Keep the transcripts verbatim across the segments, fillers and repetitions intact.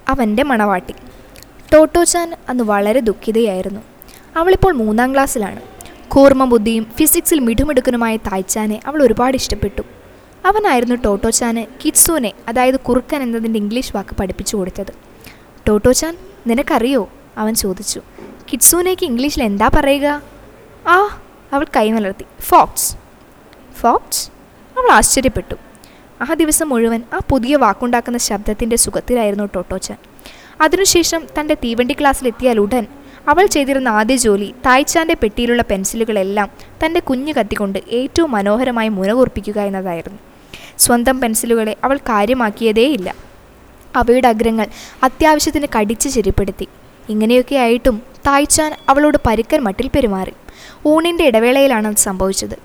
അവൻ്റെ മണവാട്ടി. ടോട്ടോച്ചാൻ അന്ന് വളരെ ദുഃഖിതയായിരുന്നു. അവളിപ്പോൾ മൂന്നാം ക്ലാസ്സിലാണ്. കൂർമ്മ ബുദ്ധിയും ഫിസിക്സിൽ മിടുമിടുക്കനുമായ തായ്ച്ചാനെ അവൾ ഒരുപാട് ഇഷ്ടപ്പെട്ടു. അവനായിരുന്നു ടോട്ടോച്ചാന് കിറ്റ്സൂനെ, അതായത് കുറുക്കൻ എന്നതിൻ്റെ ഇംഗ്ലീഷ് വാക്ക് പഠിപ്പിച്ചു കൊടുത്തത്. ടോട്ടോച്ചാൻ, നിനക്കറിയോ? അവൻ ചോദിച്ചു. കിറ്റ്സൂനേക്ക് ഇംഗ്ലീഷിൽ എന്താ പറയുക? ആ, അവൾ കൈമലർത്തി. ഫോക്സ്. ഫോക്സ്? അവൾ ആശ്ചര്യപ്പെട്ടു. ആ ദിവസം മുഴുവൻ ആ പുതിയ വാക്കുണ്ടാക്കുന്ന ശബ്ദത്തിൻ്റെ സുഖത്തിലായിരുന്നു ടോട്ടോച്ചാൻ. അതിനുശേഷം തൻ്റെ തീവണ്ടി ക്ലാസ്സിലെത്തിയാൽ ഉടൻ അവൾ ചെയ്തിരുന്ന ആദ്യ ജോലി തായ്ച്ചാൻ്റെ പെട്ടിയിലുള്ള പെൻസിലുകളെല്ലാം തൻ്റെ കുഞ്ഞു കത്തിക്കൊണ്ട് ഏറ്റവും മനോഹരമായി മുനകൂർപ്പിക്കുക എന്നതായിരുന്നു. സ്വന്തം പെൻസിലുകളെ അവൾ കാര്യമാക്കിയതേയില്ല. അവയുടെ അഗ്രങ്ങൾ അത്യാവശ്യത്തിന് കടിച്ച് ശരിപ്പെടുത്തി. ഇങ്ങനെയൊക്കെ ആയിട്ടും തായ്ച്ചാൻ അവളോട് പരുക്കൻ മട്ടിൽ പെരുമാറി. ഊണിൻ്റെ ഇടവേളയിലാണ് അത് സംഭവിച്ചത്.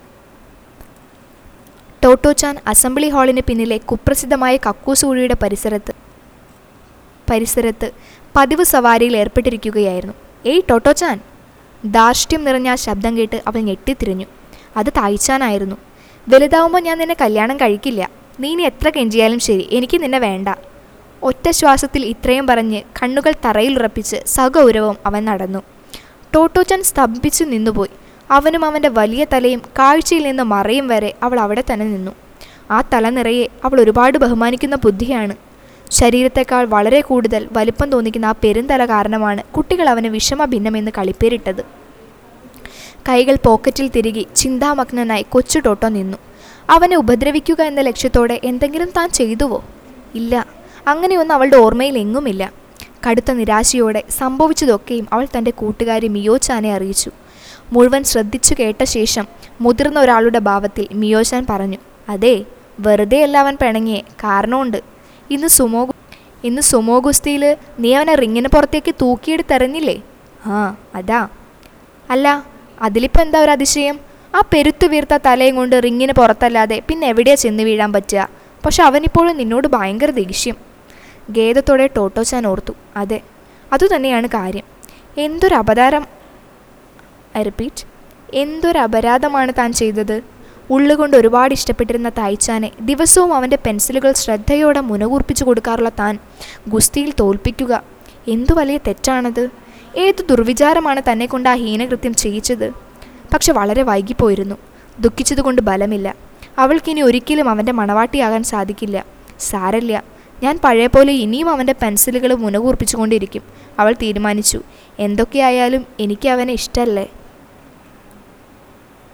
ടോട്ടോച്ചാൻ അസംബ്ലി ഹാളിന് പിന്നിലെ കുപ്രസിദ്ധമായ കക്കൂസുകുഴിയുടെ പരിസരത്ത് പരിസരത്ത് പതിവ് സവാരിയിൽ ഏർപ്പെട്ടിരിക്കുകയായിരുന്നു. ഏയ് ടോട്ടോച്ചാൻ! ധാർഷ്ട്യം നിറഞ്ഞ ആ ശബ്ദം കേട്ട് അവൾ ഞെട്ടിത്തിരിഞ്ഞു. അത് തായ്ച്ചാനായിരുന്നു. വലുതാവുമ്പോൾ ഞാൻ നിന്നെ കല്യാണം കഴിക്കില്ല. നീ ഇനി എത്ര കെഞ്ചിയാലും ശരി, എനിക്ക് നിന്നെ വേണ്ട. ഒറ്റ ശ്വാസത്തിൽ ഇത്രയും പറഞ്ഞ് കണ്ണുകൾ തറയിലുറപ്പിച്ച് സഗൗരവം അവൻ നടന്നു. ടോട്ടോച്ചാൻ സ്തംഭിച്ചു നിന്നുപോയി. അവനും അവൻ്റെ വലിയ തലയും കാഴ്ചയിൽ നിന്ന് മറയും വരെ അവൾ അവിടെ തന്നെ നിന്നു. ആ തല നിറയെ അവൾ ഒരുപാട് ബഹുമാനിക്കുന്ന ബുദ്ധിയാണ്. ശരീരത്തെക്കാൾ വളരെ കൂടുതൽ വലിപ്പം തോന്നിക്കുന്ന ആ പെരുന്തല കാരണമാണ് കുട്ടികൾ അവന് വിഷമ ഭിന്നമെന്ന് കളിപ്പേരിട്ടത്. കൈകൾ പോക്കറ്റിൽ തിരികെ ചിന്താമഗ്നനായി കൊച്ചു ടോട്ടോ നിന്നു. അവനെ ഉപദ്രവിക്കുക എന്ന ലക്ഷ്യത്തോടെ എന്തെങ്കിലും താൻ ചെയ്തുവോ? ഇല്ല, അങ്ങനെയൊന്നും അവളുടെ ഓർമ്മയിൽ എങ്ങുമില്ല. കടുത്ത നിരാശയോടെ സംഭവിച്ചതൊക്കെയും അവൾ തൻ്റെ കൂട്ടുകാരി മിയോച്ചാനെ അറിയിച്ചു. മുഴുവൻ ശ്രദ്ധിച്ചു കേട്ട ശേഷം മുതിർന്ന ഒരാളുടെ ഭാവത്തിൽ മിയോച്ചാൻ പറഞ്ഞു, അതെ, വെറുതെ അല്ല അവൻ പിണങ്ങിയേ, കാരണമുണ്ട്. ഇന്ന് സുമോ ഇന്ന് സുമോ ഗുസ്തിയിൽ നീ അവനെ റിങ്ങിന് പുറത്തേക്ക് തൂക്കിയെടുത്തെറിഞ്ഞില്ലേ? ആ, അതാ. അല്ല, അതിലിപ്പോൾ എന്താ ഒരു അതിശയം? ആ പെരുത്തു വീർത്ത തലയും കൊണ്ട് റിങ്ങിന് പുറത്തല്ലാതെ പിന്നെ എവിടെയാ ചെന്ന് വീഴാൻ പറ്റുക? പക്ഷെ അവനിപ്പോഴും നിന്നോട് ഭയങ്കര ദേഷ്യം. ഖേദത്തോടെ ടോട്ടോച്ചാൻ ഓർത്തു. അതെ, അതുതന്നെയാണ് കാര്യം. എന്തൊരു അപരാധം ഐ റിപ്പീറ്റ് എന്തൊരു അപരാധമാണ് താൻ ചെയ്തത്. ഉള്ളുകൊണ്ട് ഒരുപാട് ഇഷ്ടപ്പെട്ടിരുന്ന തായ്ച്ചാനെ ദിവസവും അവൻ്റെ പെൻസിലുകൾ ശ്രദ്ധയോടെ മുനകൂർപ്പിച്ചു കൊടുക്കാറുള്ള താൻ ഗുസ്തിയിൽ തോൽപ്പിക്കുക എന്തു വലിയ തെറ്റാണത്. ഏതു ദുർവിചാരമാണ് തന്നെ കൊണ്ട് ആ ഹീനകൃത്യം ചെയ്യിച്ചത്. പക്ഷെ വളരെ വൈകിപ്പോയിരുന്നു. ദുഃഖിച്ചതുകൊണ്ട് ബലമില്ല. അവൾക്കിനി ഒരിക്കലും അവൻ്റെ മണവാട്ടിയാകാൻ സാധിക്കില്ല. സാരല്ല, ഞാൻ പഴയ പോലെ ഇനിയും അവൻ്റെ പെൻസിലുകൾ മുനകൂർപ്പിച്ചുകൊണ്ടിരിക്കും. അവൾ തീരുമാനിച്ചു. എന്തൊക്കെയായാലും എനിക്ക് അവനെ ഇഷ്ടമല്ലേ.